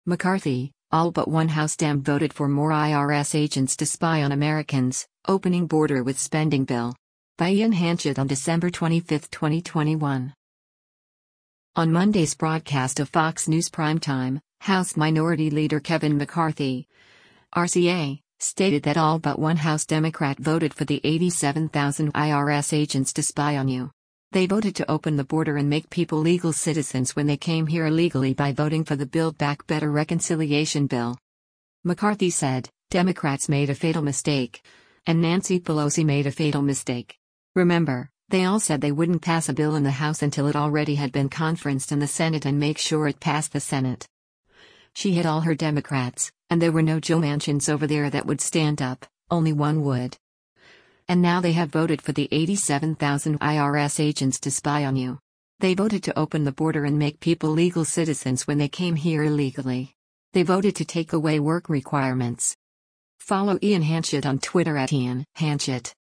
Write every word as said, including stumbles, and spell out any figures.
McCarthy, all but one House Dem voted for more I R S agents to spy on Americans, opening border with spending bill. By Ian Hanchett on December twenty-fifth, twenty twenty-one. On Monday's broadcast of Fox News Primetime, House Minority Leader Kevin McCarthy, R C A, stated that all but one House Democrat voted for the eighty-seven thousand I R S agents to spy on you. They voted to open the border and make people legal citizens when they came here illegally by voting for the Build Back Better reconciliation bill. McCarthy said, Democrats made a fatal mistake. And Nancy Pelosi made a fatal mistake. Remember, they all said they wouldn't pass a bill in the House until it already had been conferenced in the Senate and make sure it passed the Senate. She hit all her Democrats, and there were no Joe Manchins over there that would stand up, only one would. And now they have voted for the eighty-seven thousand I R S agents to spy on you. They voted to open the border and make people legal citizens when they came here illegally. They voted to take away work requirements. Follow Ian Hanchett on Twitter at Ian Hanchett.